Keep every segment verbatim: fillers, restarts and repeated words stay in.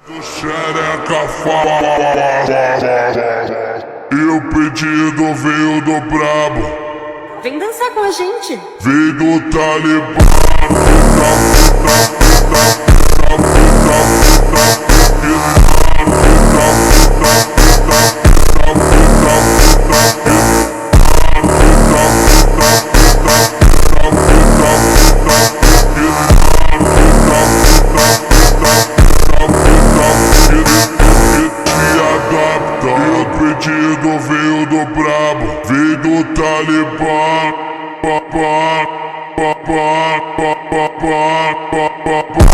Xereca fala. E o pedido veio do brabo. Vem dançar com a gente. Veio do Talibã. O pedido veio do brabo, veio do Talibã. Pa, pa, pa, pa, pa, pa, pa, pa, pa.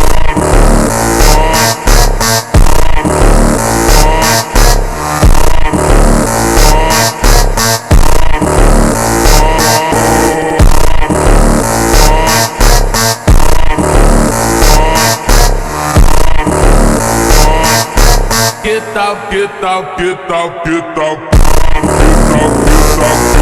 Que tal, que tal, que tal, que tal, que tal, que tal.